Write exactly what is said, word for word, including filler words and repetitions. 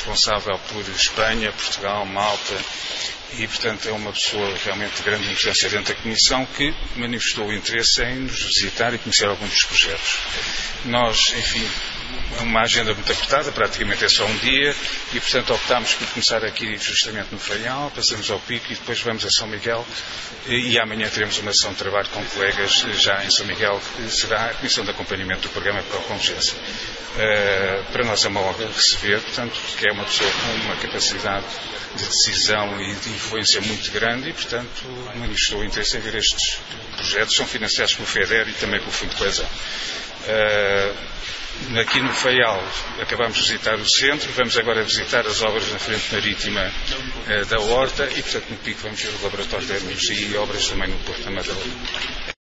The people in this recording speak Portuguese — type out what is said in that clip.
responsável por Espanha, Portugal, Malta, e, portanto, é uma pessoa realmente de grande importância dentro da Comissão que manifestou o interesse em nos visitar e conhecer alguns dos projetos. Nós, enfim, é uma agenda muito apertada, praticamente é só um dia, e, portanto, optámos por começar aqui justamente no Faial, passamos ao Pico e depois vamos a São Miguel, e amanhã teremos uma sessão de trabalho com colegas já em São Miguel, que será a Comissão de Acompanhamento do Programa para a Convergência. Uh, para nós é uma honra receber, portanto, que é uma pessoa com uma capacidade de decisão e de influência muito grande e, portanto, manifestou interesse em ver estes projetos. São financiados pelo FEDER e também pelo Fundo de Coesão. Uh, aqui no Faial acabamos de visitar o centro, vamos agora visitar as obras na frente marítima uh, da Horta e, portanto, no Pico vamos ver o Laboratório de Energia e obras também no Porto da Madeira.